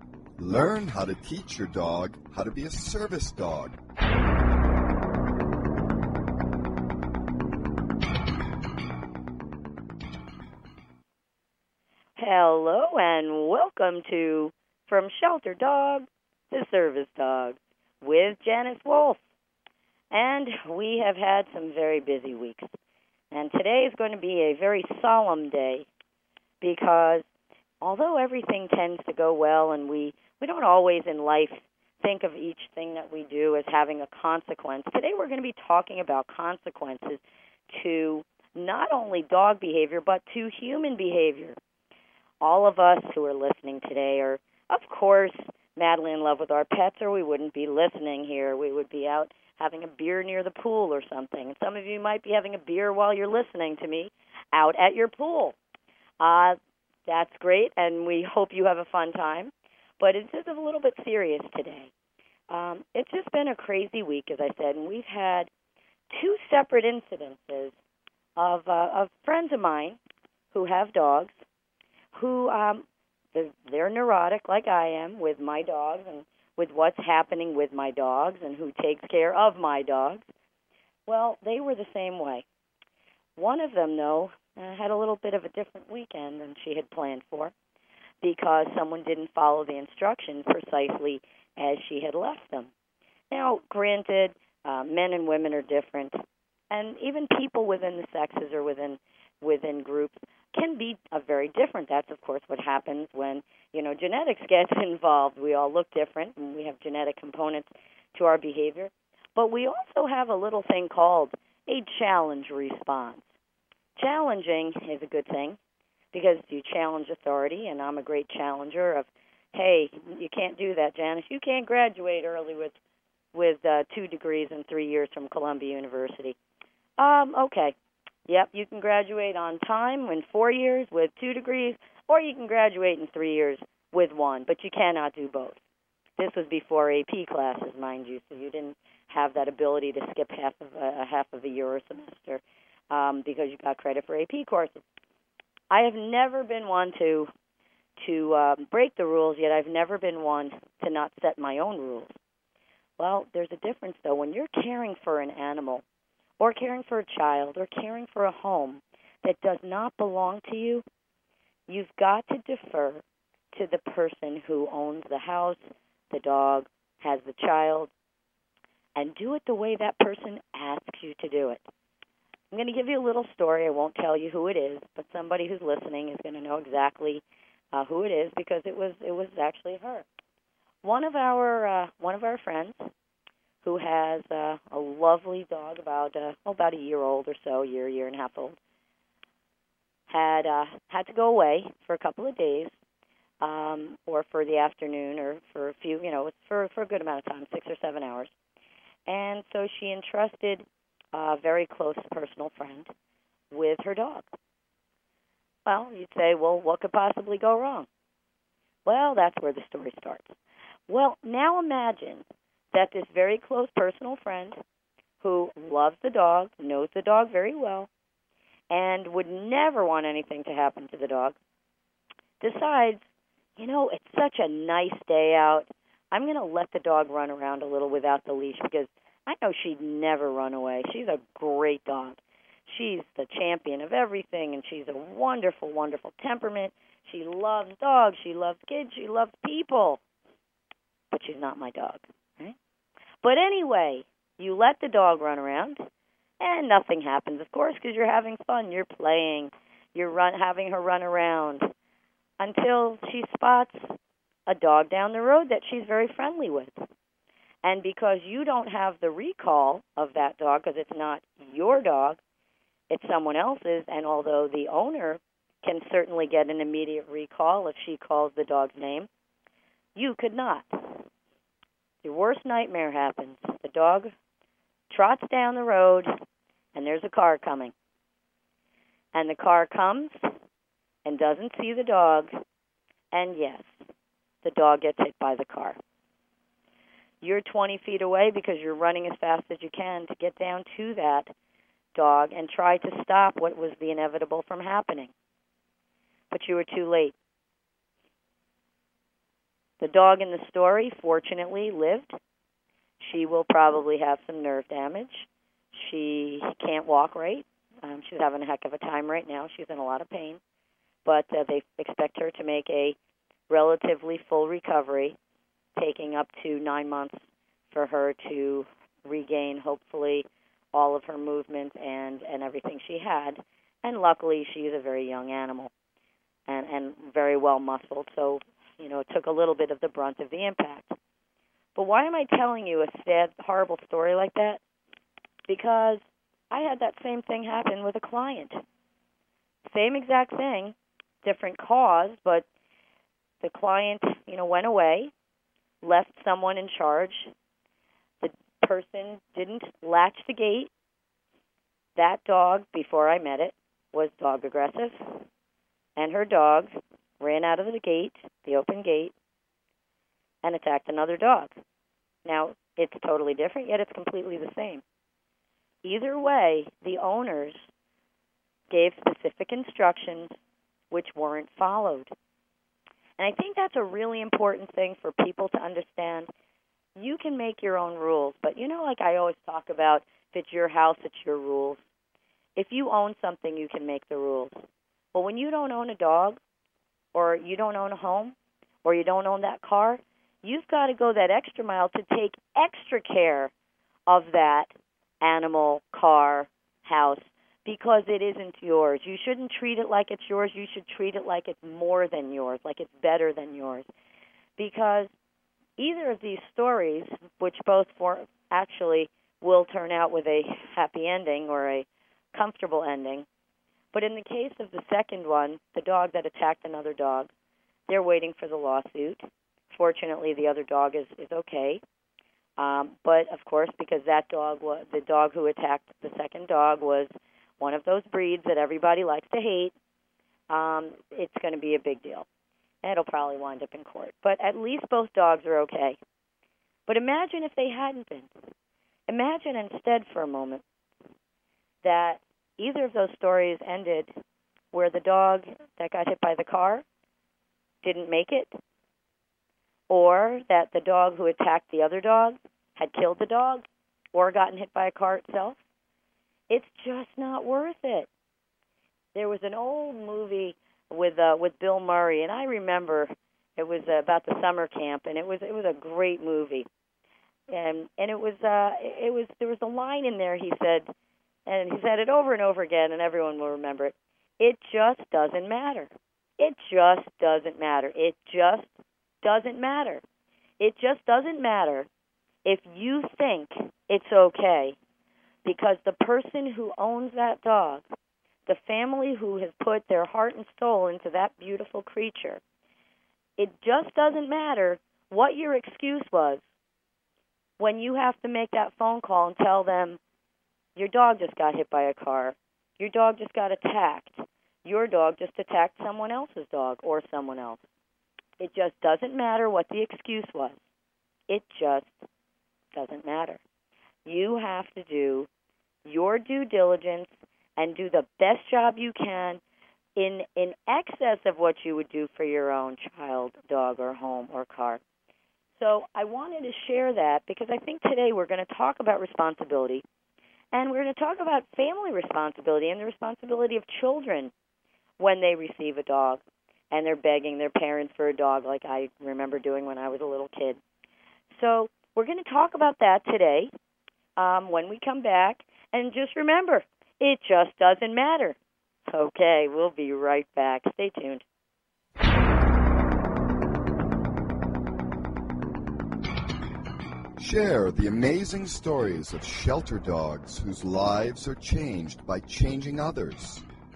Learn how to teach your dog how to be a service dog. Hello and welcome to From Shelter Dog to Service Dog with Janice Wolf. And we have had some very busy weeks. And today is going to be a very solemn day because although everything tends to go well and we don't always in life think of each thing that we do as having a consequence, today we're going to be talking about consequences to not only dog behavior but to human behavior. All of us who are listening today are, of course, madly in love with our pets, or we wouldn't be listening here. We would be out having a beer near the pool or something. And some of you might be having a beer while you're listening to me out at your pool. That's great, and we hope you have a fun time. But it's just a little bit serious today. It's just been a crazy week, as I said, and we've had two separate incidences of friends of mine who have dogs who they're neurotic like I am with my dogs and with what's happening with my dogs and who takes care of my dogs. Well, they were the same way. One of them, though, had a little bit of a different weekend than she had planned for because someone didn't follow the instructions precisely as she had left them. Now, granted, men and women are different, and even people within the sexes or within groups can be very different. That's, of course, what happens when, genetics gets involved. We all look different, and we have genetic components to our behavior. But we also have a little thing called a challenge response. Challenging is a good thing because you challenge authority, and I'm a great challenger of, hey, you can't do that, Janice. You can't graduate early with 2 degrees in 3 years from Columbia University. Okay. Yep, you can graduate on time in 4 years with 2 degrees, or you can graduate in 3 years with 1, but you cannot do both. This was before AP classes, mind you, so you didn't have that ability to skip half of a year or semester because you got credit for AP courses. I have never been one to break the rules, yet I've never been one to not set my own rules. Well, there's a difference, though. When you're caring for an animal, or caring for a child, or caring for a home that does not belong to you, you've got to defer to the person who owns the house, the dog, has the child, and do it the way that person asks you to do it. I'm going to give you a little story. I won't tell you who it is, but somebody who's listening is going to know exactly who it is because it was actually her. One of our friends who has a lovely dog about a year old or so, year and a half old, had to go away for a couple of days, or for the afternoon, or for a few, for a good amount of time, 6 or 7 hours. And so she entrusted a very close personal friend with her dog. Well, you'd say, well, what could possibly go wrong? Well, that's where the story starts. Well, now imagine that this very close personal friend who loves the dog, knows the dog very well, and would never want anything to happen to the dog, decides, it's such a nice day out. I'm going to let the dog run around a little without the leash because I know she'd never run away. She's a great dog. She's the champion of everything, and she's a wonderful, wonderful temperament. She loves dogs. She loves kids. She loves people. But she's not my dog, right? But anyway, you let the dog run around, and nothing happens, of course, because you're having fun. You're playing. You're having her run around until she spots a dog down the road that she's very friendly with. And because you don't have the recall of that dog, because it's not your dog, it's someone else's, and although the owner can certainly get an immediate recall if she calls the dog's name, you could not. Your worst nightmare happens. The dog trots down the road, and there's a car coming. And the car comes and doesn't see the dog, and yes, the dog gets hit by the car. You're 20 feet away because you're running as fast as you can to get down to that dog and try to stop what was the inevitable from happening. But you were too late. The dog in the story, fortunately, lived. She will probably have some nerve damage. She can't walk right. She's having a heck of a time right now. She's in a lot of pain. But they expect her to make a relatively full recovery, taking up to 9 months for her to regain, hopefully, all of her movement and everything she had. And luckily, she is a very young animal and very well muscled. So, it took a little bit of the brunt of the impact. But why am I telling you a sad, horrible story like that? Because I had that same thing happen with a client. Same exact thing, different cause, but the client, went away, left someone in charge. The person didn't latch the gate. That dog, before I met it, was dog aggressive, and her dog ran out of the gate, the open gate, and attacked another dog. Now, it's totally different, yet it's completely the same. Either way, the owners gave specific instructions which weren't followed. And I think that's a really important thing for people to understand. You can make your own rules, but like I always talk about, if it's your house, it's your rules. If you own something, you can make the rules. But when you don't own a dog, or you don't own a home, or you don't own that car, you've got to go that extra mile to take extra care of that animal, car, house, because it isn't yours. You shouldn't treat it like it's yours. You should treat it like it's more than yours, like it's better than yours. Because either of these stories, which both actually will turn out with a happy ending or a comfortable ending, but in the case of the second one, the dog that attacked another dog, they're waiting for the lawsuit. Fortunately, the other dog is okay. But, of course, because the dog who attacked the second dog was one of those breeds that everybody likes to hate, it's going to be a big deal. And it'll probably wind up in court. But at least both dogs are okay. But imagine if they hadn't been. Imagine instead for a moment that either of those stories ended where the dog that got hit by the car didn't make it, or that the dog who attacked the other dog had killed the dog or gotten hit by a car itself. It's just not worth it. There was an old movie with Bill Murray, and I remember it was about the summer camp, and it was a great movie. And there was a line in there he said, and he said it over and over again, and everyone will remember it. It just doesn't matter. It just doesn't matter. It just doesn't matter. It just doesn't matter if you think it's okay, because the person who owns that dog, the family who has put their heart and soul into that beautiful creature, it just doesn't matter what your excuse was when you have to make that phone call and tell them, your dog just got hit by a car, your dog just got attacked, your dog just attacked someone else's dog or someone else. It just doesn't matter what the excuse was. It just doesn't matter. You have to do your due diligence and do the best job you can in excess of what you would do for your own child, dog, or home or car. So I wanted to share that because I think today we're going to talk about responsibility, and we're going to talk about family responsibility and the responsibility of children when they receive a dog and they're begging their parents for a dog like I remember doing when I was a little kid. So we're going to talk about that today when we come back. And just remember, it just doesn't matter. Okay, we'll be right back. Stay tuned. Share the amazing stories of shelter dogs whose lives are changed by changing others.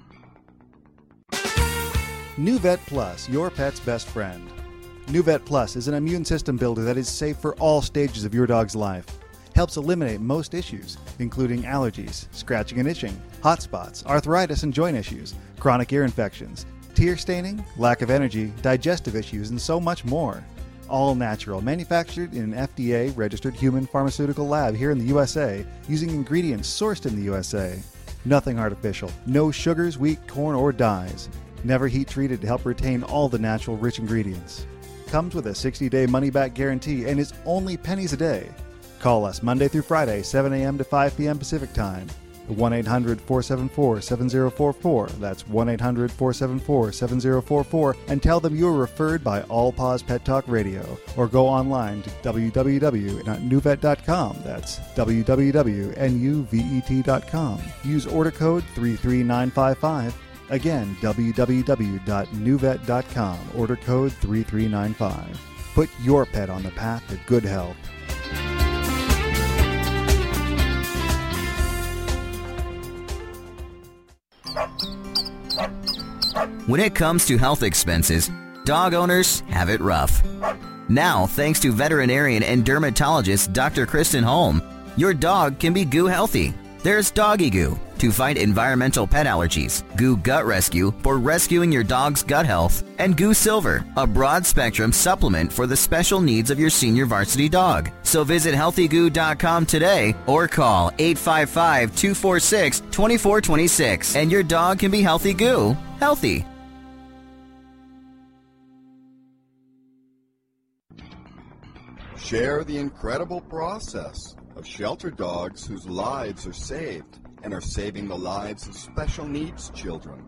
NuVet Plus, your pet's best friend. NuVet Plus is an immune system builder that is safe for all stages of your dog's life. Helps eliminate most issues, including allergies, scratching and itching, hot spots, arthritis and joint issues, chronic ear infections, tear staining, lack of energy, digestive issues, and so much more. All natural, manufactured in an FDA-registered human pharmaceutical lab here in the USA, using ingredients sourced in the USA. Nothing artificial, no sugars, wheat, corn, or dyes. Never heat treated to help retain all the natural rich ingredients. comes with a 60-day money-back guarantee and is only pennies a day. Call us Monday through Friday, 7 a.m. to 5 p.m. Pacific Time. 1-800-474-7044. That's 1-800-474-7044. And tell them you were referred by All Paws Pet Talk Radio. Or go online to www.nuvet.com. That's www.nuvet.com. Use order code 33955. Again, www.nuvet.com. Order code 3395. Put your pet on the path to good health. When it comes to health expenses, dog owners have it rough. Now, thanks to veterinarian and dermatologist Dr. Kristen Holm, your dog can be goo healthy. There's Doggy Goo to fight environmental pet allergies, Goo Gut Rescue for rescuing your dog's gut health, and Goo Silver, a broad-spectrum supplement for the special needs of your senior varsity dog. So visit healthygoo.com today or call 855-246-2426 and your dog can be healthy goo, healthy. Share the incredible process of shelter dogs whose lives are saved and are saving the lives of special needs children.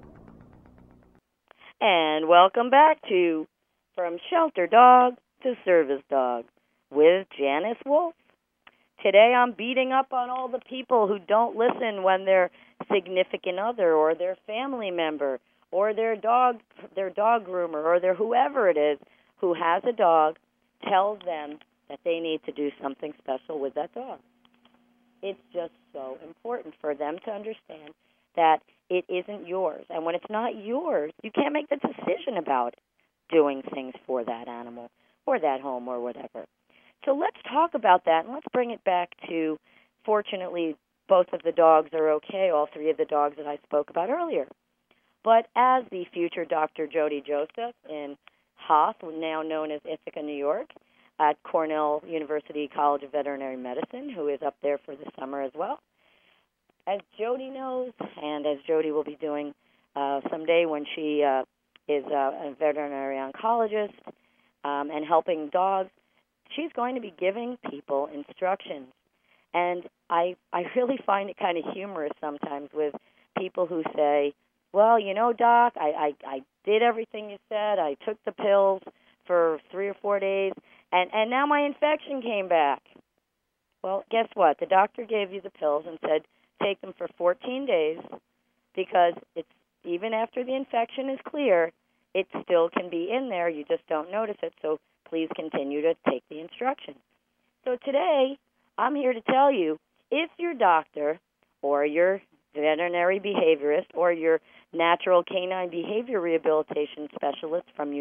And welcome back to From Shelter Dog to Service Dog with Janice Wolf. Today I'm beating up on all the people who don't listen when their significant other or their family member or their dog groomer or their whoever it is who has a dog tells them that they need to do something special with that dog. It's just so important for them to understand that it isn't yours. And when it's not yours, you can't make the decision about doing things for that animal or that home or whatever. So let's talk about that, and let's bring it back to, fortunately, both of the dogs are okay, all three of the dogs that I spoke about earlier. But as the future Dr. Jody Joseph in Hoth, now known as Ithaca, New York, at Cornell University College of Veterinary Medicine, who is up there for the summer as well. As Jody knows, and as Jody will be doing someday when she is a veterinary oncologist and helping dogs, she's going to be giving people instructions. And I really find it kind of humorous sometimes with people who say, well, you know, Doc, I did everything you said. I took the pills for 3 or 4 days, and now my infection came back. Well, guess what? The doctor gave you the pills and said take them for 14 days because it's even after the infection is clear, it still can be in there. You just don't notice it, so please continue to take the instructions. So today, I'm here to tell you, if your doctor or your veterinary behaviorist or your natural canine behavior rehabilitation specialist from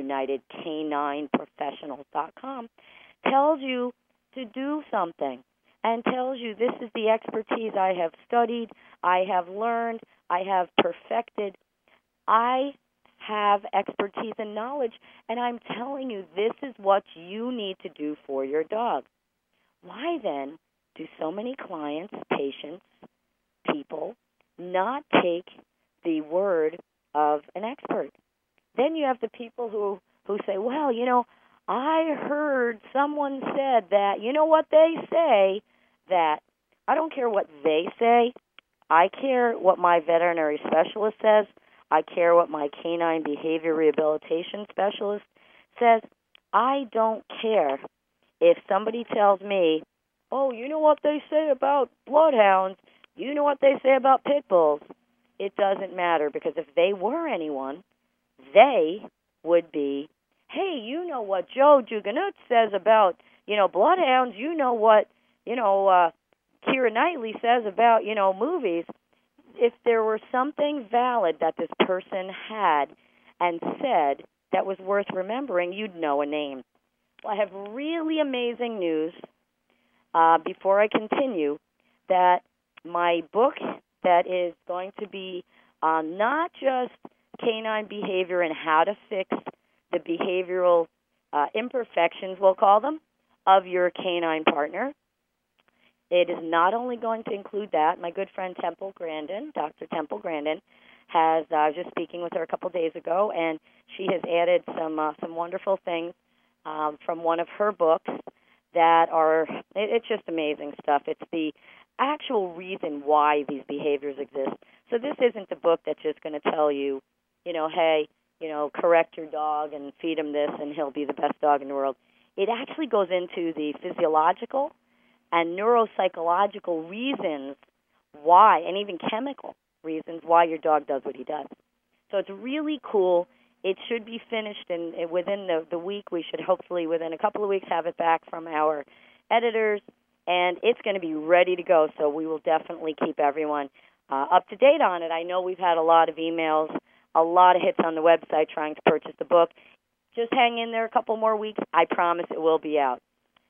UnitedCanineProfessionals.com tells you to do something and tells you this is the expertise I have studied, I have learned, I have perfected, I have expertise and knowledge, and I'm telling you this is what you need to do for your dog. Why then do so many clients, patients, people not take the word of an expert? Then you have the people who say, well, you know, I heard someone said that, you know what they say, that I don't care what they say. I care what my veterinary specialist says. I care what my canine behavior rehabilitation specialist says. I don't care if somebody tells me, oh, you know what they say about bloodhounds, you know what they say about pit bulls. It doesn't matter, because if they were anyone, they would be, hey, you know what Joe Juganut says about, you know, bloodhounds, you know what, you know, Keira Knightley says about, you know, movies. If there were something valid that this person had and said that was worth remembering, you'd know a name. Well, I have really amazing news before I continue, that my book that is going to be not just canine behavior and how to fix the behavioral imperfections, we'll call them, of your canine partner. It is not only going to include that. My good friend Temple Grandin, Dr. Temple Grandin, I was just speaking with her a couple days ago, and she has added some wonderful things from one of her books that are, it's just amazing stuff. It's the actual reason why these behaviors exist. So this isn't a book that's just going to tell you, hey, correct your dog and feed him this and he'll be the best dog in the world. It actually goes into the physiological and neuropsychological reasons why, and even chemical reasons why your dog does what he does. So it's really cool. It should be finished within the week. We should hopefully within a couple of weeks have it back from our editors, and it's going to be ready to go. So we will definitely keep everyone up to date on it. I know we've had a lot of emails, a lot of hits on the website trying to purchase the book. Just hang in there a couple more weeks. I promise it will be out.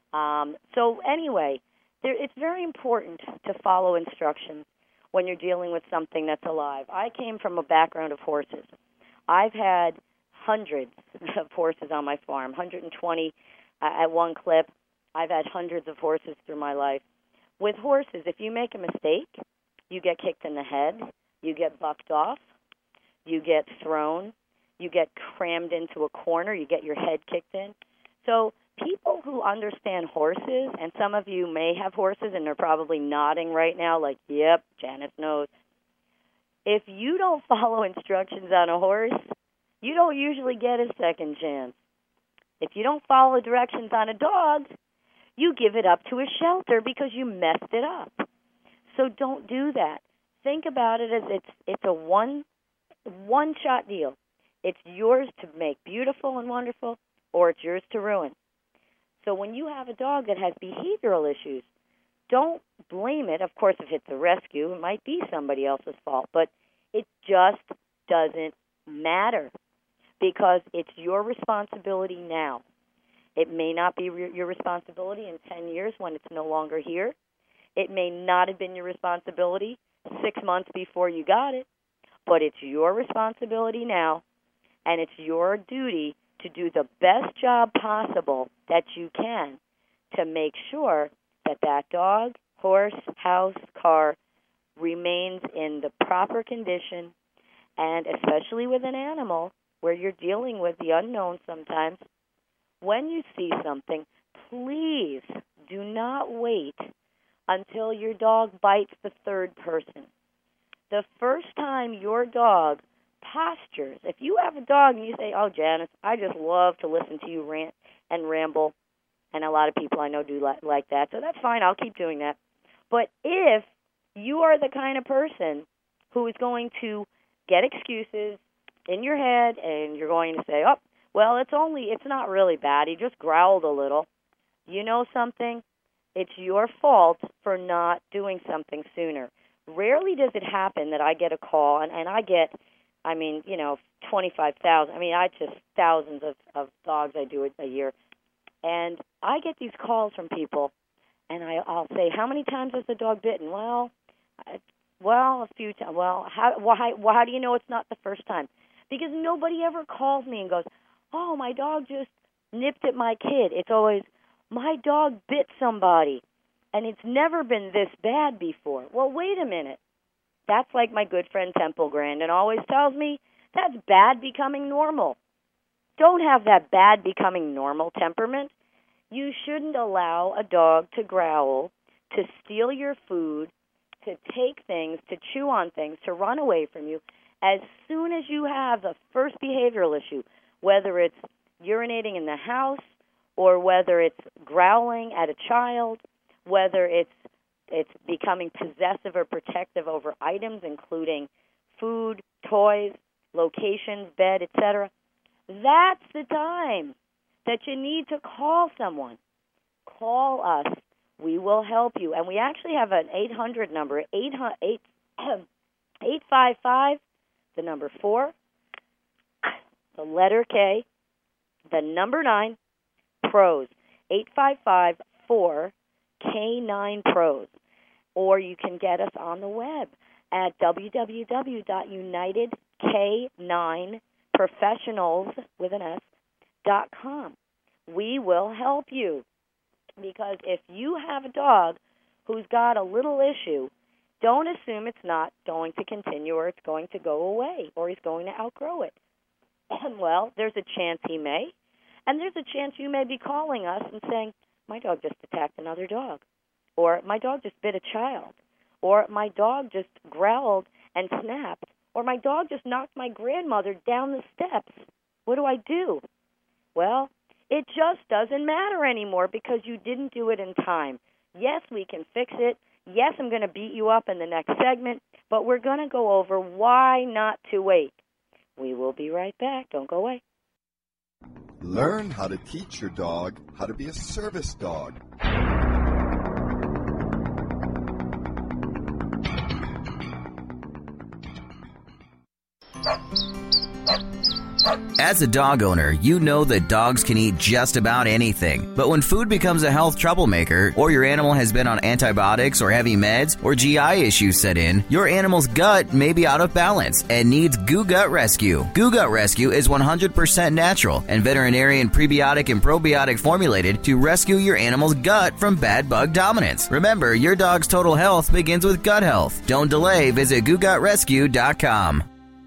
So anyway, it's very important to follow instructions when you're dealing with something that's alive. I came from a background of horses. I've had hundreds of horses on my farm, 120 at one clip. I've had hundreds of horses through my life. With horses, if you make a mistake, you get kicked in the head, you get bucked off, you get thrown, you get crammed into a corner, you get your head kicked in. So people who understand horses, and some of you may have horses and they're probably nodding right now like, yep, Janice knows. If you don't follow instructions on a horse, you don't usually get a second chance. If you don't follow directions on a dog, you give it up to a shelter because you messed it up. So don't do that. Think about it as it's a one-shot deal. It's yours to make beautiful and wonderful, or it's yours to ruin. So when you have a dog that has behavioral issues, don't blame it. Of course, if it's a rescue, it might be somebody else's fault, but it just doesn't matter because it's your responsibility now. It may not be your responsibility in 10 years when it's no longer here. It may not have been your responsibility 6 months before you got it, but it's your responsibility now, and it's your duty to do the best job possible that you can to make sure that that dog, horse, house, car remains in the proper condition, and especially with an animal where you're dealing with the unknown sometimes, when you see something, please do not wait until your dog bites the third person. The first time your dog postures, if you have a dog and you say, oh, Janice, I just love to listen to you rant and ramble, and a lot of people I know do like that, so that's fine, I'll keep doing that. But if you are the kind of person who is going to get excuses in your head and you're going to say, oh, well, it's not really bad, he just growled a little. You know something? It's your fault for not doing something sooner. Rarely does it happen that I get a call, and I get, 25,000. I just thousands of dogs I do a year. And I get these calls from people, and I'll say, how many times has the dog bitten? Well, a few times. Well, how do you know it's not the first time? Because nobody ever calls me and goes, oh, my dog just nipped at my kid. It's always, my dog bit somebody, and it's never been this bad before. Well, wait a minute. That's like my good friend Temple Grandin always tells me, that's bad becoming normal. Don't have that bad becoming normal temperament. You shouldn't allow a dog to growl, to steal your food, to take things, to chew on things, to run away from you. As soon as you have the first behavioral issue, whether it's urinating in the house or whether it's growling at a child, whether it's becoming possessive or protective over items, including food, toys, locations, bed, etc., that's the time that you need to call someone. Call us. We will help you. And we actually have an 800 number, 855, the number 4, the letter K, the number 9, PROS, 855-4K9-PROS. Or you can get us on the web at www.unitedk9professionals.com. We will help you, because if you have a dog who's got a little issue, don't assume it's not going to continue or it's going to go away or he's going to outgrow it. Well, there's a chance he may, And there's a chance you may be calling us and saying, my dog just attacked another dog, or my dog just bit a child, or my dog just growled and snapped, or my dog just knocked my grandmother down the steps. What do I do? Well, it just doesn't matter anymore because you didn't do it in time. Yes, we can fix it. Yes, I'm going to beat you up in the next segment, but we're going to go over why not to wait. We will be right back. Don't go away. Learn how to teach your dog how to be a service dog. As a dog owner, you know that dogs can eat just about anything. But when food becomes a health troublemaker, or your animal has been on antibiotics or heavy meds, or GI issues set in, your animal's gut may be out of balance and needs Goo Gut Rescue. Goo Gut Rescue is 100% natural and veterinarian prebiotic and probiotic formulated to rescue your animal's gut from bad bug dominance. Remember, your dog's total health begins with gut health. Don't delay. Visit GooGutRescue.com.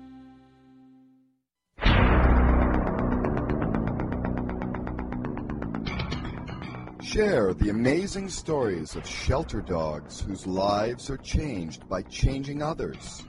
Share the amazing stories of shelter dogs whose lives are changed by changing others.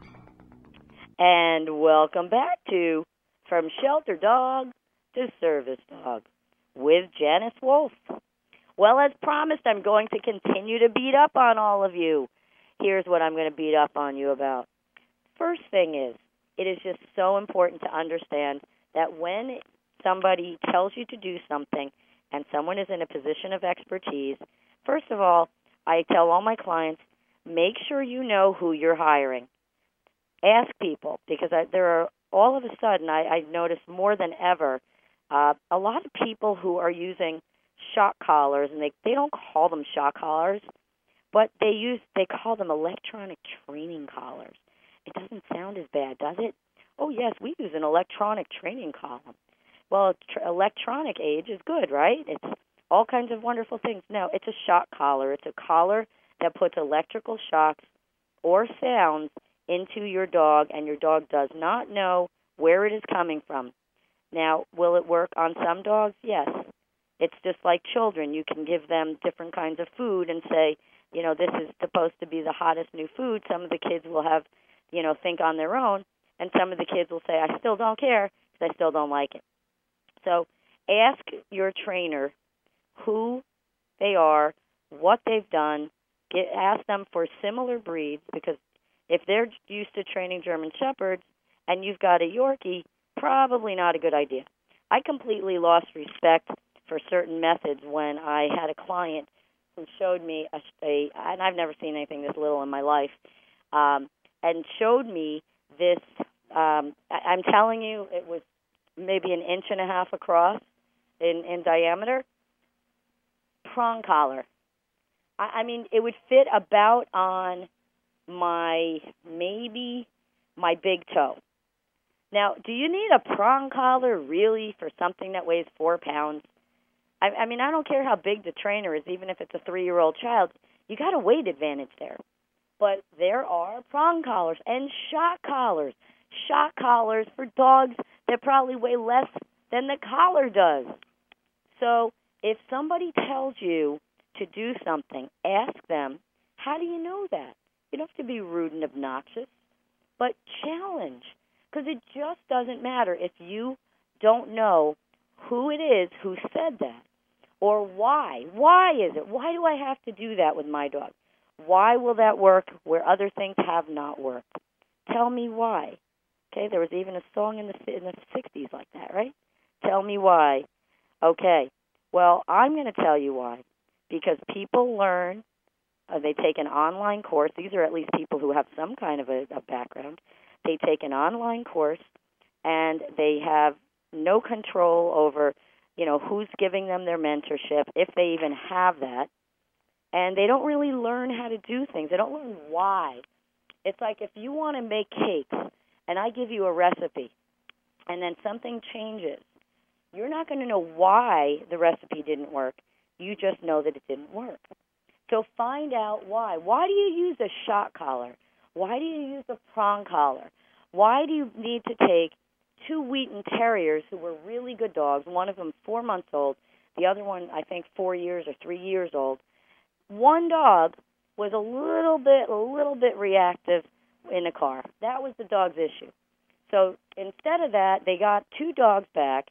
And welcome back to From Shelter Dog to Service Dog with Janice Wolf. Well, as promised, I'm going to continue to beat up on all of you. Here's what I'm going to beat up on you about. First thing is, it is just so important to understand that when somebody tells you to do something, and someone is in a position of expertise, first of all, I tell all my clients, make sure you know who you're hiring. Ask people, because there are, all of a sudden, I've noticed more than ever, a lot of people who are using shock collars, and they don't call them shock collars, but they call them electronic training collars. It doesn't sound as bad, does it? Oh, yes, we use an electronic training collar. Well, electronic age is good, right? It's all kinds of wonderful things. No, it's a shock collar. It's a collar that puts electrical shocks or sounds into your dog, and your dog does not know where it is coming from. Now, will it work on some dogs? Yes. It's just like children. You can give them different kinds of food and say, this is supposed to be the hottest new food. Some of the kids will have, think on their own, and some of the kids will say, I still don't care because I still don't like it. So ask your trainer who they are, what they've done. Ask them for similar breeds, because if they're used to training German Shepherds and you've got a Yorkie, probably not a good idea. I completely lost respect for certain methods when I had a client who showed me and I've never seen anything this little in my life, and showed me this. I'm telling you, it was maybe 1.5 inches across in diameter, prong collar. I mean, it would fit about on my big toe. Now, do you need a prong collar really for something that weighs 4 pounds? I mean, I don't care how big the trainer is, even if it's a 3-year-old child. You got a weight advantage there. But there are prong collars and shock collars. Shock collars for dogs that probably weigh less than the collar does. So if somebody tells you to do something, ask them, how do you know that? You don't have to be rude and obnoxious, but challenge, because it just doesn't matter if you don't know who it is who said that or why. Why is it? Why do I have to do that with my dog? Why will that work where other things have not worked? Tell me why. Okay, there was even a song in the 60s like that, right? Tell me why. Okay, well, I'm going to tell you why. Because people learn, they take an online course. These are at least people who have some kind of a background. They take an online course, and they have no control over, who's giving them their mentorship, if they even have that. And they don't really learn how to do things. They don't learn why. It's like if you want to make cakes, and I give you a recipe, and then something changes, you're not going to know why the recipe didn't work. You just know that it didn't work. So find out why. Why do you use a shock collar? Why do you use a prong collar? Why do you need to take two Wheaton Terriers who were really good dogs. One of them 4 months old. The other one, I think, 4 years or 3 years old. One dog was a little bit reactive in the car. That was the dog's issue. So instead of that, they got two dogs back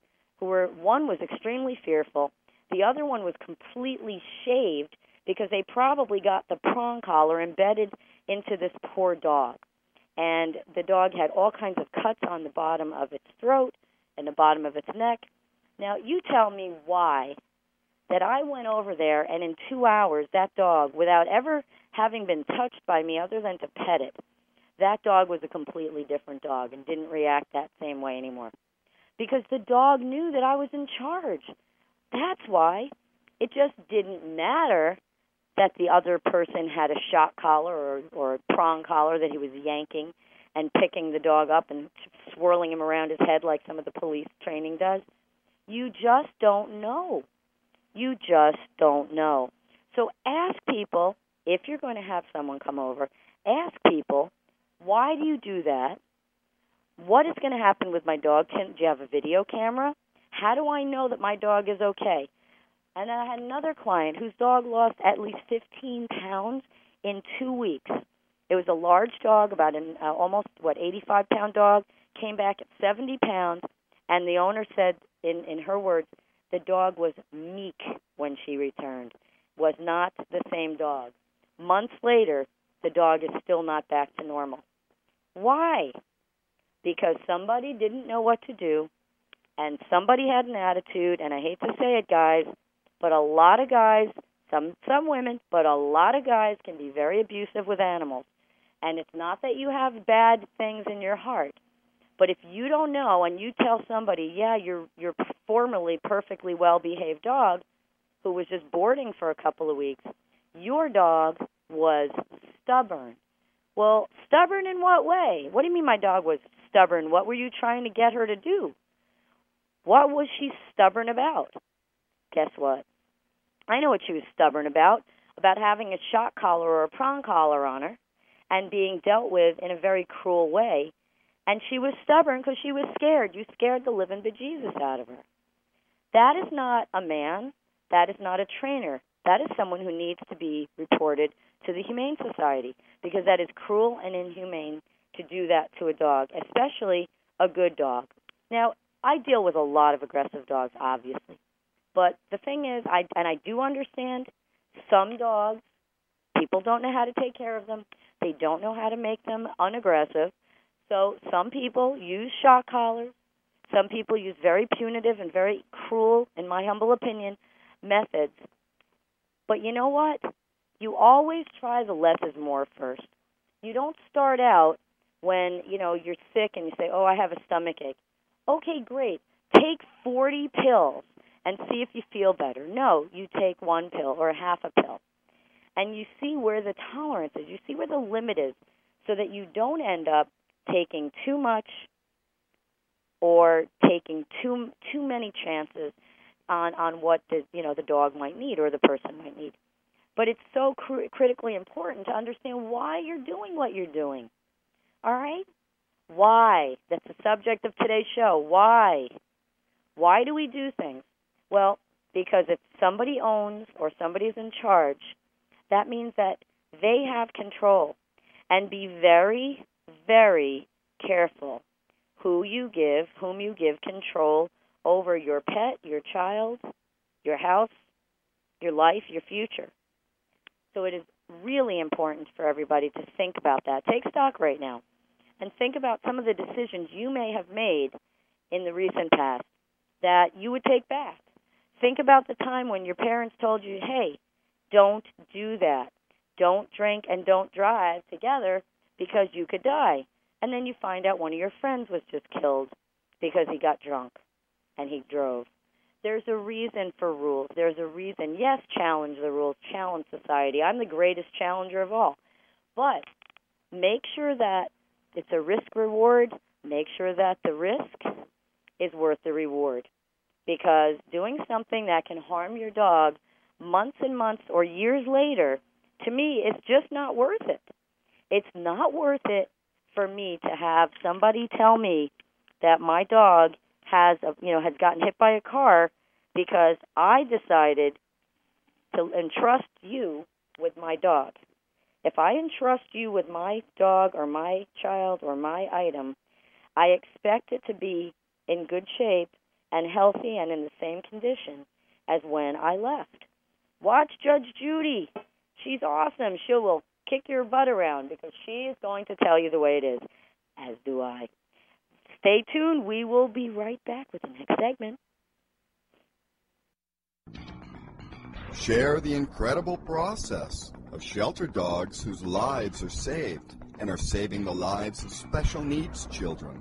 one was extremely fearful. The other one was completely shaved because they probably got the prong collar embedded into this poor dog. And the dog had all kinds of cuts on the bottom of its throat and the bottom of its neck. Now, you tell me why that I went over there and in 2 hours that dog, without ever having been touched by me other than to pet it, that dog was a completely different dog and didn't react that same way anymore. Because the dog knew that I was in charge. That's why. It just didn't matter that the other person had a shock collar or a prong collar that he was yanking and picking the dog up and swirling him around his head like some of the police training does. You just don't know. You just don't know. So ask people, if you're going to have someone come over, ask people, why do you do that? What is going to happen with my dog? Do you have a video camera? How do I know that my dog is okay? And I had another client whose dog lost at least 15 pounds in 2 weeks. It was a large dog, about an almost, 85-pound dog, came back at 70 pounds, and the owner said, in her words, the dog was meek when she returned, was not the same dog. Months later, the dog is still not back to normal. Why? Because somebody didn't know what to do, and somebody had an attitude, and I hate to say it, guys, but a lot of guys, some women, but a lot of guys can be very abusive with animals. And it's not that you have bad things in your heart, but if you don't know and you tell somebody, yeah, your formerly perfectly well-behaved dog who was just boarding for a couple of weeks, your dog was stubborn. Well, stubborn in what way? What do you mean my dog was stubborn? What were you trying to get her to do? What was she stubborn about? Guess what? I know what she was stubborn about having a shock collar or a prong collar on her and being dealt with in a very cruel way. And she was stubborn because she was scared. You scared the living bejesus out of her. That is not a man. That is not a trainer. That is someone who needs to be reported to the Humane Society, because that is cruel and inhumane to do that to a dog, especially a good dog. Now, I deal with a lot of aggressive dogs, obviously. But the thing is, I do understand some dogs, people don't know how to take care of them. They don't know how to make them unaggressive. So some people use shock collars. Some people use very punitive and very cruel, in my humble opinion, methods. But you know what? You always try the less is more first. You don't start out when, you're sick and you say, oh, I have a stomach ache. Okay, great. Take 40 pills and see if you feel better. No, you take one pill or half a pill. And you see where the tolerance is. You see where the limit is so that you don't end up taking too much or taking too many chances on what the dog might need or the person might need. But it's so critically important to understand why you're doing what you're doing. All right? Why? That's the subject of today's show. Why? Why do we do things? Well, because if somebody owns or somebody is in charge, that means that they have control. And be very, very careful whom you give control over your pet, your child, your house, your life, your future. So it is really important for everybody to think about that. Take stock right now and think about some of the decisions you may have made in the recent past that you would take back. Think about the time when your parents told you, hey, don't do that. Don't drink and don't drive together because you could die. And then you find out one of your friends was just killed because he got drunk and he drove. There's a reason for rules. There's a reason. Yes, challenge the rules, challenge society. I'm the greatest challenger of all. But make sure that it's a risk-reward. Make sure that the risk is worth the reward. Because doing something that can harm your dog months and months or years later, to me, it's just not worth it. It's not worth it for me to have somebody tell me that my dog has gotten hit by a car because I decided to entrust you with my dog. If I entrust you with my dog or my child or my item, I expect it to be in good shape and healthy and in the same condition as when I left. Watch Judge Judy. She's awesome. She will kick your butt around because she is going to tell you the way it is, as do I. Stay tuned. We will be right back with the next segment. Share the incredible process of shelter dogs whose lives are saved and are saving the lives of special needs children.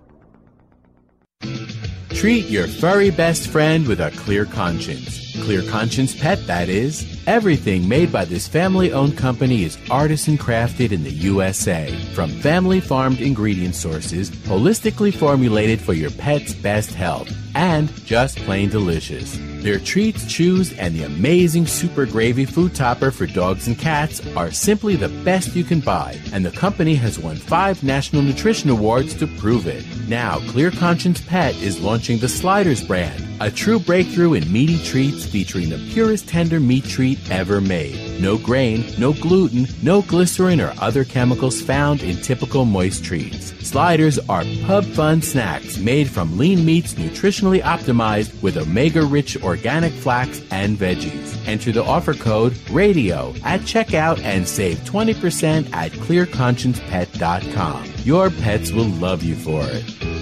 Treat your furry best friend with a clear conscience. Clear Conscience Pet, that is. Everything made by this family-owned company is artisan crafted in the USA. From family-farmed ingredient sources, holistically formulated for your pet's best health, and just plain delicious. Their treats, chews, and the amazing Super Gravy food topper for dogs and cats are simply the best you can buy, and the company has won 5 National Nutrition Awards to prove it. Now, Clear Conscience Pet is launching the Sliders brand, a true breakthrough in meaty treats featuring the purest tender meat treat ever made. No grain, no gluten, no glycerin or other chemicals found in typical moist treats. Sliders are pub fun snacks made from lean meats nutritionally optimized with omega-rich organic flax and veggies. Enter the offer code RADIO at checkout and save 20% at clearconsciencepet.com. Your pets will love you for it.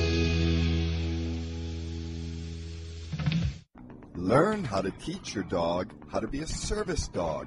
Learn how to teach your dog how to be a service dog.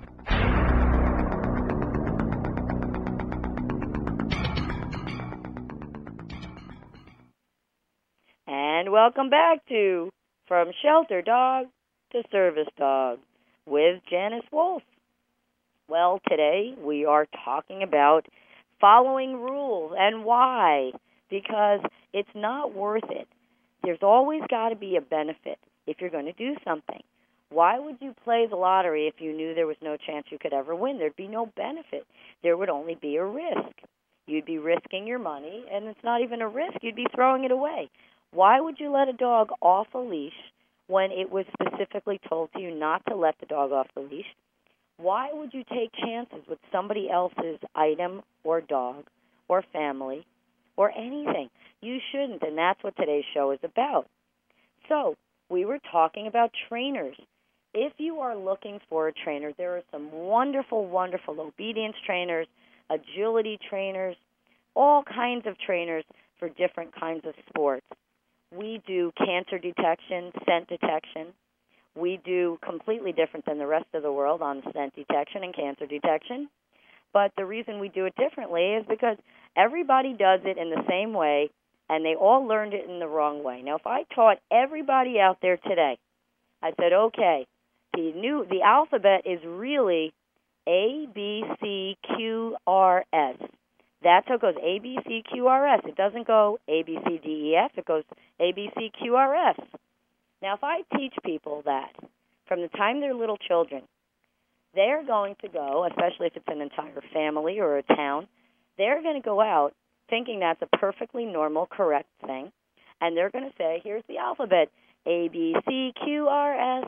And welcome back to From Shelter Dog to Service Dog with Janice Wolf. Well, today we are talking about following rules and why. Because it's not worth it. There's always got to be a benefit if you're going to do something. Why would you play the lottery if you knew there was no chance you could ever win? There'd be no benefit. There would only be a risk. You'd be risking your money, and it's not even a risk. You'd be throwing it away. Why would you let a dog off a leash when it was specifically told to you not to let the dog off the leash? Why would you take chances with somebody else's item or dog or family or anything? You shouldn't, and that's what today's show is about. So, we were talking about trainers. If you are looking for a trainer, there are some wonderful, wonderful obedience trainers, agility trainers, all kinds of trainers for different kinds of sports. We do cancer detection, scent detection. We do completely different than the rest of the world on scent detection and cancer detection. But the reason we do it differently is because everybody does it in the same way, and they all learned it in the wrong way. Now, if I taught everybody out there today, I said, okay, the alphabet is really A, B, C, Q, R, S. That's how it goes, A, B, C, Q, R, S. It doesn't go A, B, C, D, E, F. It goes A, B, C, Q, R, S. Now, if I teach people that from the time they're little children, they're going to go, especially if it's an entire family or a town, they're going to go out thinking that's a perfectly normal, correct thing, and they're going to say, here's the alphabet, A, B, C, Q, R, S,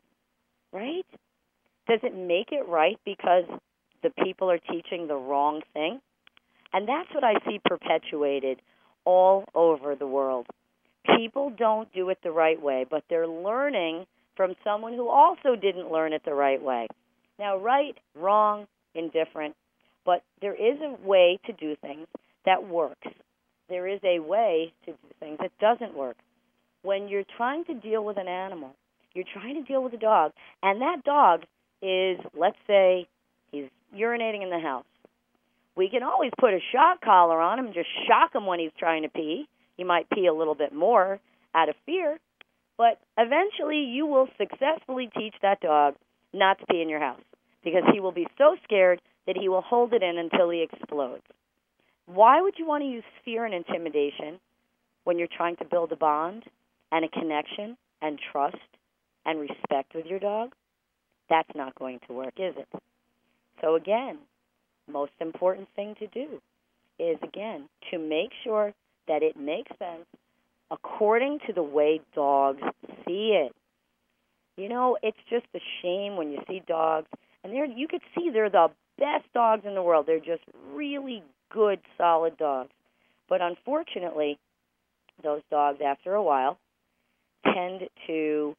right? Does it make it right because the people are teaching the wrong thing? And that's what I see perpetuated all over the world. People don't do it the right way, but they're learning from someone who also didn't learn it the right way. Now, right, wrong, indifferent, but there is a way to do things that works. There is a way to do things that doesn't work. When you're trying to deal with an animal, you're trying to deal with a dog, and that dog is, let's say, he's urinating in the house. We can always put a shock collar on him and just shock him when he's trying to pee. He might pee a little bit more out of fear, but eventually you will successfully teach that dog not to pee in your house because he will be so scared that he will hold it in until he explodes. Why would you want to use fear and intimidation when you're trying to build a bond and a connection and trust and respect with your dog? That's not going to work, is it? So again, most important thing to do is, again, to make sure that it makes sense according to the way dogs see it. You know, it's just a shame when you see dogs, and you could see they're the best dogs in the world. They're just really good, solid dogs. But unfortunately, those dogs, after a while, tend to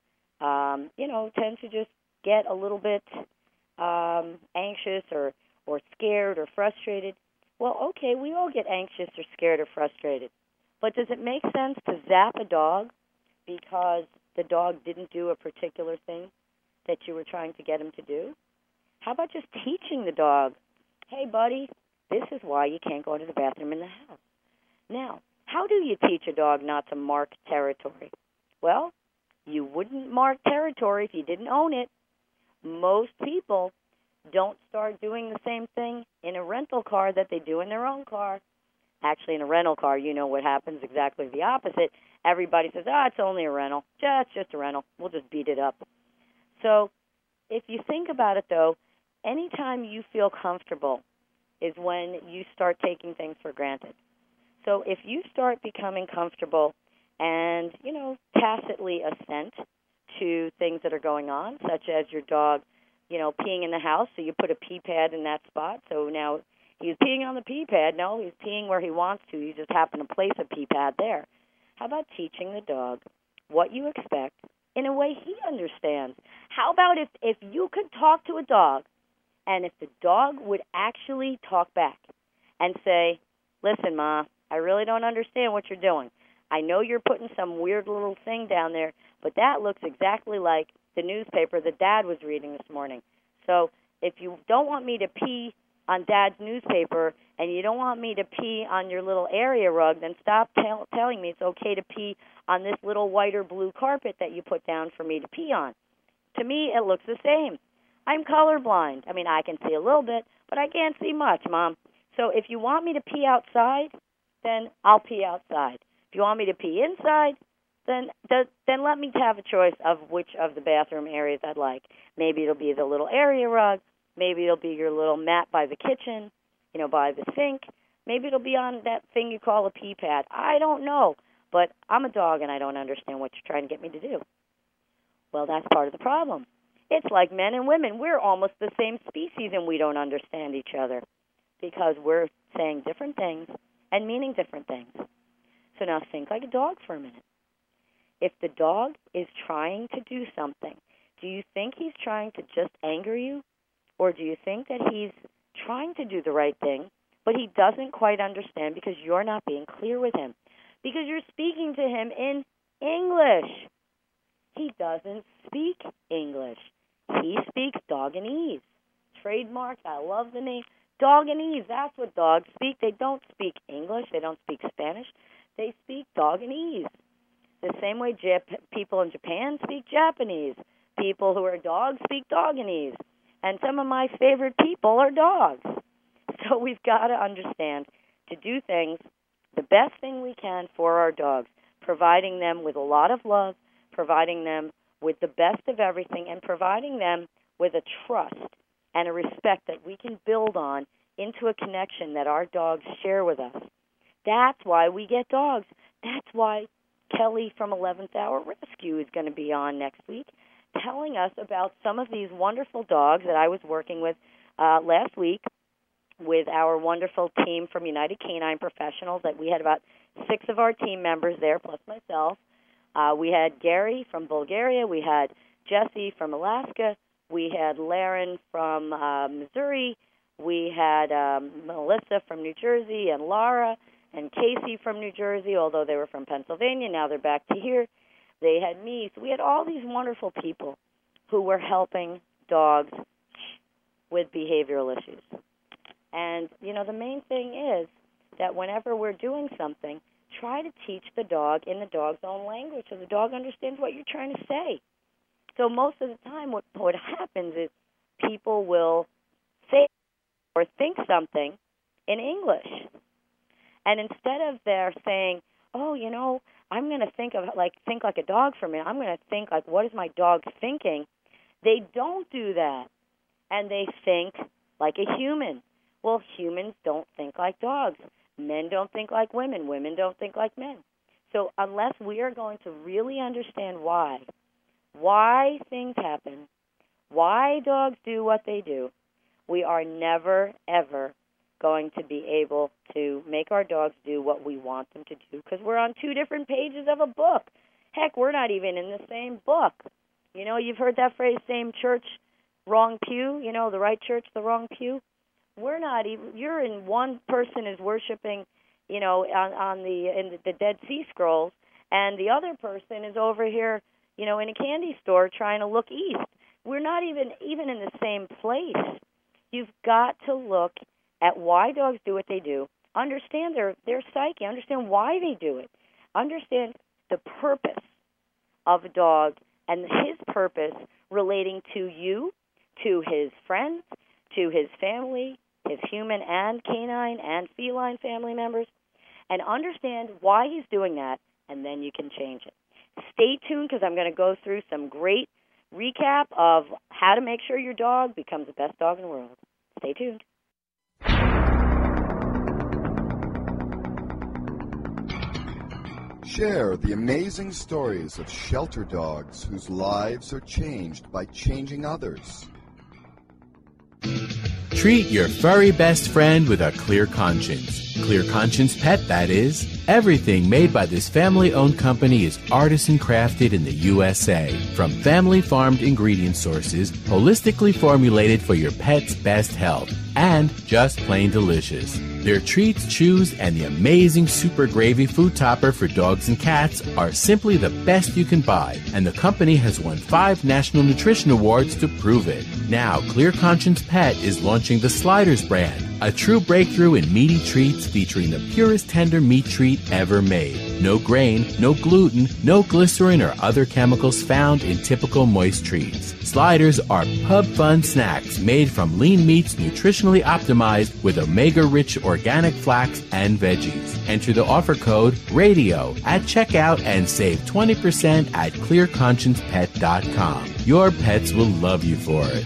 just get a little bit anxious or scared or frustrated. Well, okay, we all get anxious or scared or frustrated. But does it make sense to zap a dog because the dog didn't do a particular thing that you were trying to get him to do? How about just teaching the dog, hey, buddy, this is why you can't go to the bathroom in the house. Now, how do you teach a dog not to mark territory? Well, you wouldn't mark territory if you didn't own it. Most people don't start doing the same thing in a rental car that they do in their own car. Actually, in a rental car, you know what happens, exactly the opposite. Everybody says, it's only a rental. It's just a rental. We'll just beat it up. So if you think about it, though, anytime you feel comfortable is when you start taking things for granted. So if you start becoming comfortable and, tacitly assent to things that are going on, such as your dog, peeing in the house, so you put a pee pad in that spot. So now he's peeing on the pee pad. No, he's peeing where he wants to. You just happen to place a pee pad there. How about teaching the dog what you expect in a way he understands? How about if you could talk to a dog, and if the dog would actually talk back and say, listen, Ma, I really don't understand what you're doing. I know you're putting some weird little thing down there, but that looks exactly like the newspaper that Dad was reading this morning. So if you don't want me to pee on Dad's newspaper and you don't want me to pee on your little area rug, then stop telling me it's okay to pee on this little white or blue carpet that you put down for me to pee on. To me, it looks the same. I'm colorblind. I mean, I can see a little bit, but I can't see much, Mom. So if you want me to pee outside, then I'll pee outside. If you want me to pee inside, then let me have a choice of which of the bathroom areas I'd like. Maybe it'll be the little area rug. Maybe it'll be your little mat by the kitchen, by the sink. Maybe it'll be on that thing you call a pee pad. I don't know, but I'm a dog and I don't understand what you're trying to get me to do. Well, that's part of the problem. It's like men and women. We're almost the same species and we don't understand each other because we're saying different things and meaning different things. So now think like a dog for a minute. If the dog is trying to do something, do you think he's trying to just anger you? Or do you think that he's trying to do the right thing, but he doesn't quite understand because you're not being clear with him? Because you're speaking to him in English. He doesn't speak English. He speaks Dogonese. Trademark, I love the name. Dogonese, that's what dogs speak. They don't speak English. They don't speak Spanish. They speak Dogonese. The same way people in Japan speak Japanese. People who are dogs speak Dogonese. And some of my favorite people are dogs. So we've got to understand to do things the best thing we can for our dogs, providing them with a lot of love, providing them with the best of everything, and providing them with a trust and a respect that we can build on into a connection that our dogs share with us. That's why we get dogs. That's why Kelly from 11th Hour Rescue is going to be on next week, telling us about some of these wonderful dogs that I was working with last week with our wonderful team from United Canine Professionals. That we had about 6 of our team members there, plus myself. We had Gary from Bulgaria. We had Jesse from Alaska. We had Laren from Missouri. We had Melissa from New Jersey and Laura and Casey from New Jersey, although they were from Pennsylvania. Now they're back to here. They had me. So we had all these wonderful people who were helping dogs with behavioral issues. And, the main thing is that whenever we're doing something, try to teach the dog in the dog's own language so the dog understands what you're trying to say. So most of the time what happens is people will say or think something in English. And instead of their saying, I'm going to think like a dog for a minute. I'm going to think like, what is my dog thinking? They don't do that. And they think like a human. Well, humans don't think like dogs. Men don't think like women. Women don't think like men. So unless we are going to really understand why things happen, why dogs do what they do, we are never, ever going to be able to make our dogs do what we want them to do, because we're on two different pages of a book. Heck, we're not even in the same book. You know, you've heard that phrase, same church, wrong pew, you know, the right church, the wrong pew. We're not even, you're in, one person is worshiping, you know, in the Dead Sea Scrolls, and the other person is over here, you know, in a candy store trying to look east. We're not even in the same place. You've got to look at why dogs do what they do, understand their psyche, understand why they do it, understand the purpose of a dog and his purpose relating to you, to his friends, to his family, his human and canine and feline family members, and understand why he's doing that, and then you can change it. Stay tuned, because I'm going to go through some great recap of how to make sure your dog becomes the best dog in the world. Stay tuned. Share the amazing stories of shelter dogs whose lives are changed by changing others. Treat your furry best friend with a clear conscience. Clear Conscience Pet, that is. Everything made by this family-owned company is artisan crafted in the USA. From family-farmed ingredient sources, holistically formulated for your pet's best health, and just plain delicious. Their treats, chews, and the amazing super gravy food topper for dogs and cats are simply the best you can buy, and the company has won 5 National Nutrition Awards to prove it. Now, Clear Conscience Pet is launching the Sliders brand, a true breakthrough in meaty treats featuring the purest tender meat treat ever made. No grain, no gluten, no glycerin or other chemicals found in typical moist treats. Sliders are pub fun snacks made from lean meats nutritionally optimized with omega-rich organic flax and veggies. Enter the offer code RADIO at checkout and save 20% at clearconsciencepet.com. Your pets will love you for it.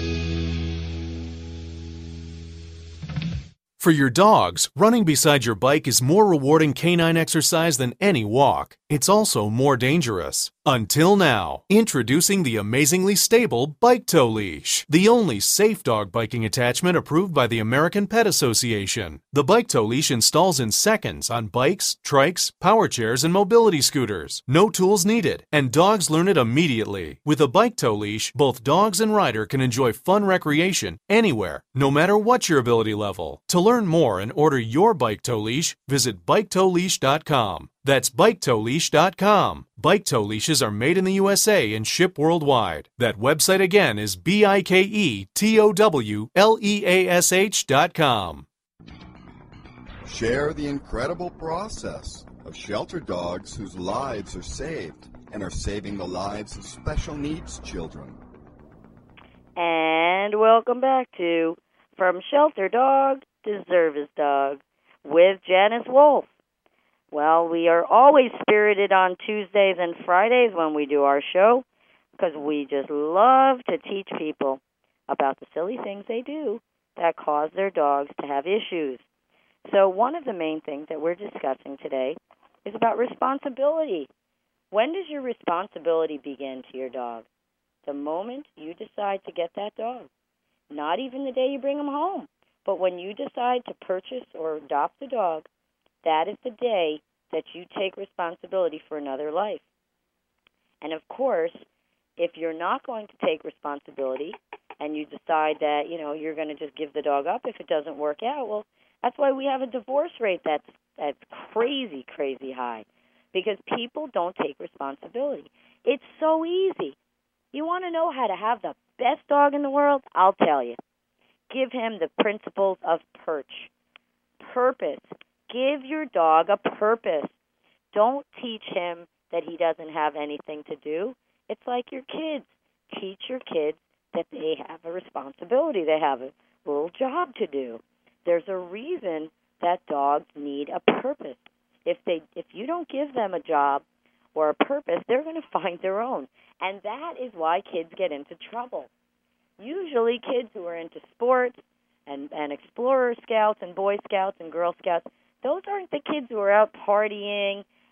For your dogs, running beside your bike is more rewarding canine exercise than any walk. It's also more dangerous. Until now, introducing the amazingly stable Bike Tow Leash, the only safe dog biking attachment approved by the American Pet Association. The Bike Tow Leash installs in seconds on bikes, trikes, power chairs, and mobility scooters. No tools needed, and dogs learn it immediately. With a Bike Tow Leash, both dogs and rider can enjoy fun recreation anywhere, no matter what your ability level. To learn more and order your Bike Tow Leash, visit BikeTowLeash.com. That's BikeTowLeash.com. Bike Tow Leashes are made in the USA and ship worldwide. That website again is BikeTowLeash.com. Share the incredible process of shelter dogs whose lives are saved and are saving the lives of special needs children. And welcome back to From Shelter Dog to Service Dog with Janice Wolf. Well, we are always spirited on Tuesdays and Fridays when we do our show, because we just love to teach people about the silly things they do that cause their dogs to have issues. So one of the main things that we're discussing today is about responsibility. When does your responsibility begin to your dog? The moment you decide to get that dog. Not even the day you bring him home, but when you decide to purchase or adopt a dog, that is the day that you take responsibility for another life. And of course, if you're not going to take responsibility and you decide that, you know, you're going to just give the dog up if it doesn't work out, well, that's why we have a divorce rate that's crazy, crazy high, because people don't take responsibility. It's so easy. You want to know how to have the best dog in the world? I'll tell you. Give him the principles of perch. Purpose. Give your dog a purpose. Don't teach him that he doesn't have anything to do. It's like your kids. Teach your kids that they have a responsibility. They have a little job to do. There's a reason that dogs need a purpose. If you don't give them a job or a purpose, they're going to find their own. And that is why kids get into trouble. Usually kids who are into sports and Explorer Scouts and Boy Scouts and Girl Scouts, those aren't the kids who are out partying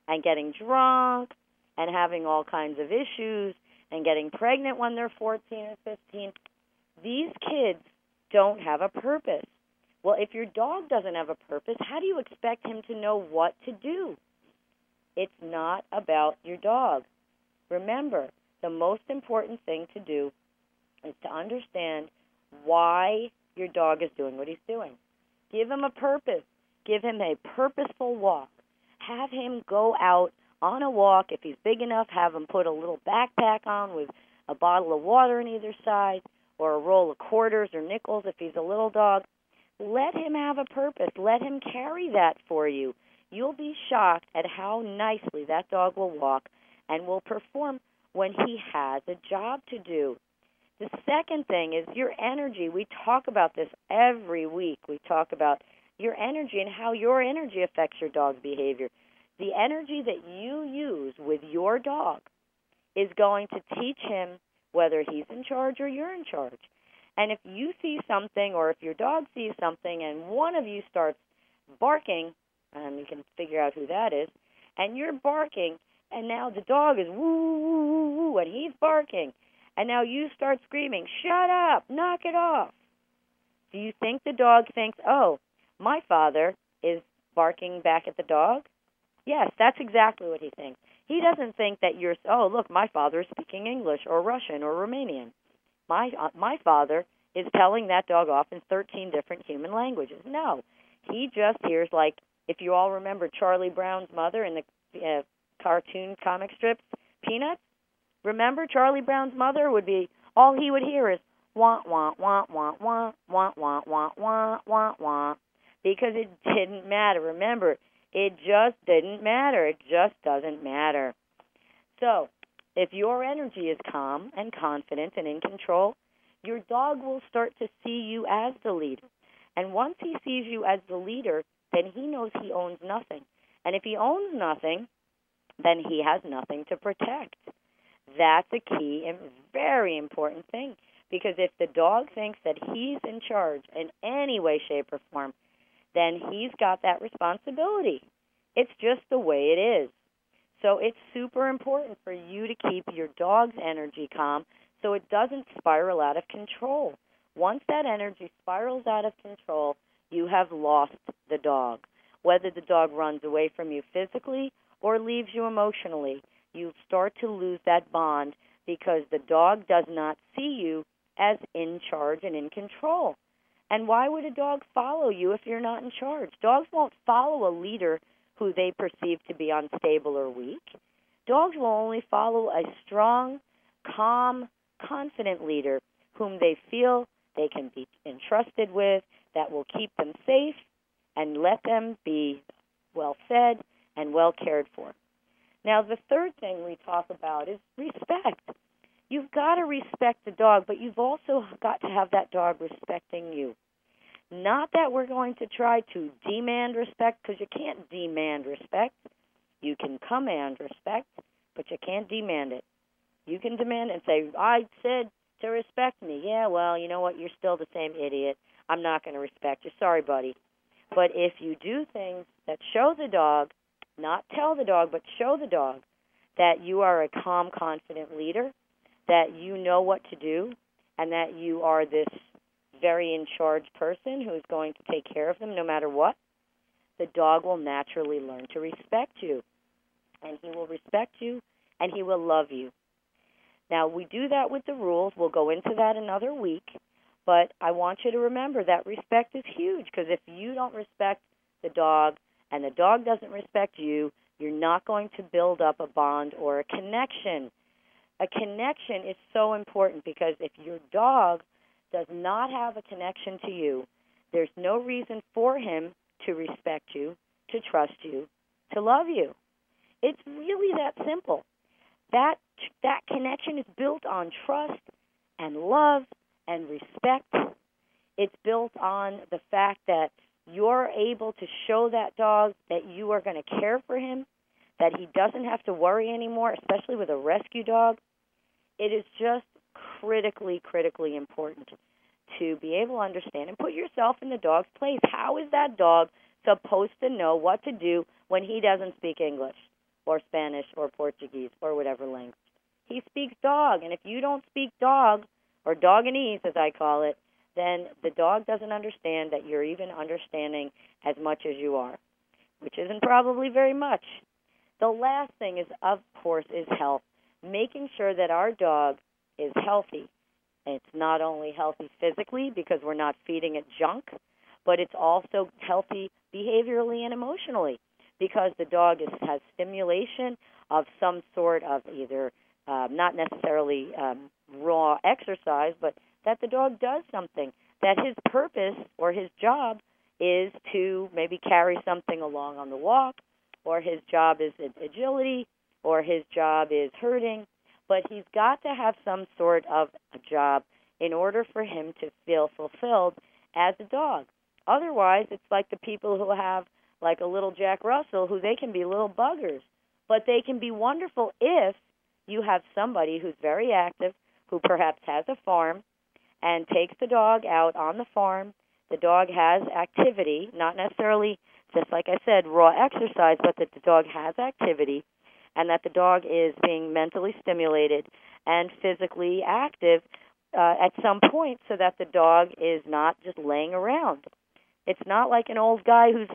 and getting drunk and having all kinds of issues and getting pregnant when they're 14 or 15. These kids don't have a purpose. Well, if your dog doesn't have a purpose, how do you expect him to know what to do? It's not about your dog. Remember, the most important thing to do is to understand why your dog is doing what he's doing. Give him a purpose. Give him a purposeful walk. Have him go out on a walk. If he's big enough, have him put a little backpack on with a bottle of water on either side or a roll of quarters or nickels if he's a little dog. Let him have a purpose. Let him carry that for you. You'll be shocked at how nicely that dog will walk and will perform when he has a job to do. The second thing is your energy. We talk about this every week. We talk about your energy and how your energy affects your dog's behavior. The energy that you use with your dog is going to teach him whether he's in charge or you're in charge. And if you see something or if your dog sees something and one of you starts barking, and you can figure out who that is, and you're barking, and now the dog is woo, woo, woo, woo, and he's barking, and now you start screaming, shut up, knock it off. Do you think the dog thinks, oh, my father is barking back at the dog? Yes, that's exactly what he thinks. He doesn't think that you're, oh, look, my father is speaking English or Russian or Romanian. My father is telling that dog off in 13 different human languages. No, he just hears, like, if you all remember Charlie Brown's mother in the cartoon comic strips, Peanuts? Remember Charlie Brown's mother would be, all he would hear is, wah, wah, wah, wah, wah, wah, wah, wah, wah, wah, wah, because it didn't matter. Remember, it just didn't matter. It just doesn't matter. So, if your energy is calm and confident and in control, your dog will start to see you as the leader. And once he sees you as the leader, then he knows he owns nothing. And if he owns nothing, then he has nothing to protect. That's a key and very important thing, because if the dog thinks that he's in charge in any way, shape, or form, then he's got that responsibility. It's just the way it is. So it's super important for you to keep your dog's energy calm so it doesn't spiral out of control. Once that energy spirals out of control, you have lost the dog. Whether the dog runs away from you physically or leaves you emotionally, you start to lose that bond because the dog does not see you as in charge and in control. And why would a dog follow you if you're not in charge? Dogs won't follow a leader who they perceive to be unstable or weak. Dogs will only follow a strong, calm, confident leader whom they feel they can be entrusted with, that will keep them safe and let them be well fed and well cared for. Now, the third thing we talk about is respect. You've got to respect the dog, but you've also got to have that dog respecting you. Not that we're going to try to demand respect, because you can't demand respect. You can command respect, but you can't demand it. You can demand it and say, I said to respect me. Yeah, well, you know what? You're still the same idiot. I'm not going to respect you. Sorry, buddy. But if you do things that show the dog, not tell the dog, but show the dog that you are a calm, confident leader, that you know what to do, and that you are this very in-charge person who's going to take care of them no matter what, the dog will naturally learn to respect you. And he will respect you, and he will love you. Now, we do that with the rules. We'll go into that another week. But I want you to remember that respect is huge, because if you don't respect the dog and the dog doesn't respect you, you're not going to build up a bond or a connection. A connection is so important, because if your dog does not have a connection to you, there's no reason for him to respect you, to trust you, to love you. It's really that simple. That connection is built on trust and love and respect. It's built on the fact that you're able to show that dog that you are going to care for him, that he doesn't have to worry anymore, especially with a rescue dog. It is just critically, critically important to be able to understand and put yourself in the dog's place. How is that dog supposed to know what to do when he doesn't speak English? or Spanish or Portuguese or whatever language. He speaks dog, and if you don't speak dog, or doganese as I call it, then the dog doesn't understand that you're even understanding as much as you are, which isn't probably very much. The last thing is, of course, is health. Making sure that our dog is healthy. It's not only healthy physically because we're not feeding it junk, but it's also healthy behaviorally and emotionally because the dog has stimulation of some sort of either not necessarily raw exercise, but that the dog does something, that his purpose or his job is to maybe carry something along on the walk, or his job is agility, or his job is herding, but he's got to have some sort of a job in order for him to feel fulfilled as a dog. Otherwise, it's like the people who have like a little Jack Russell, who they can be little buggers, but they can be wonderful if you have somebody who's very active, who perhaps has a farm and takes the dog out on the farm. The dog has activity, not necessarily, just like I said, raw exercise, but that the dog has activity and that the dog is being mentally stimulated and physically active at some point so that the dog is not just laying around. It's not like an old guy who's,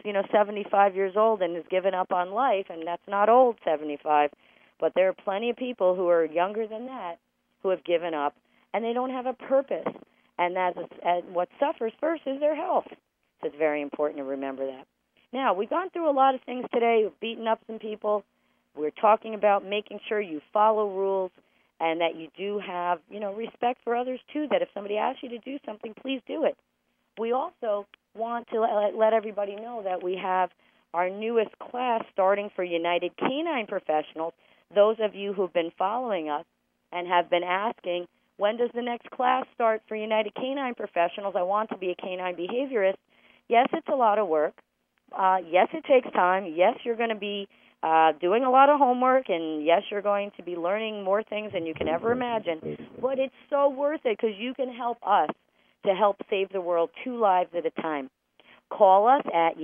75 years old and has given up on life, and that's not old, 75. But there are plenty of people who are younger than that who have given up, and they don't have a purpose. And what suffers first is their health. So it's very important to remember that. Now, we've gone through a lot of things today. We've beaten up some people. We're talking about making sure you follow rules and that you do have, respect for others, too, that if somebody asks you to do something, please do it. We also want to let everybody know that we have our newest class starting for United Canine Professionals. Those of you who've been following us and have been asking, when does the next class start for United Canine Professionals? I want to be a canine behaviorist. Yes, it's a lot of work. Yes, it takes time. Yes, you're going to be doing a lot of homework, and yes, you're going to be learning more things than you can ever imagine. But it's so worth it because you can help us to help save the world 2 lives at a time. Call us at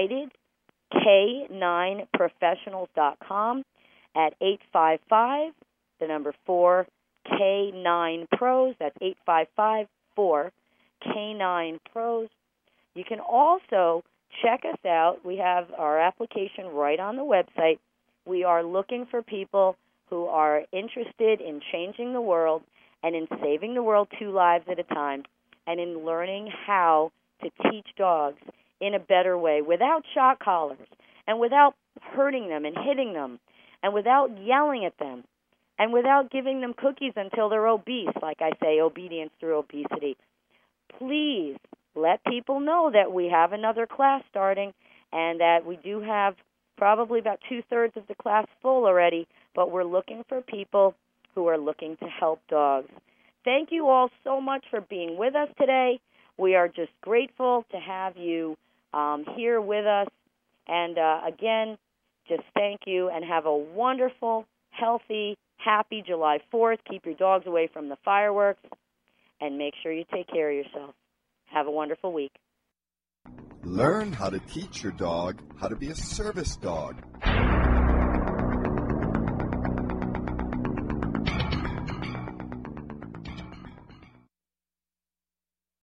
UnitedK9Professionals.com at 855, the number 4, K9-PROS. That's 855-4-K9-PROS. You can also check us out. We have our application right on the website. We are looking for people who are interested in changing the world and in saving the world 2 lives at a time and in learning how to teach dogs in a better way without shock collars and without hurting them and hitting them and without yelling at them and without giving them cookies until they're obese, like I say, obedience through obesity. Please let people know that we have another class starting and that we do have probably about 2/3 of the class full already, but we're looking for people who are looking to help dogs. Thank you all so much for being with us today. We are just grateful to have you here with us. And again, just thank you and have a wonderful, healthy, happy July 4th. Keep your dogs away from the fireworks and make sure you take care of yourself. Have a wonderful week. Learn how to teach your dog how to be a service dog.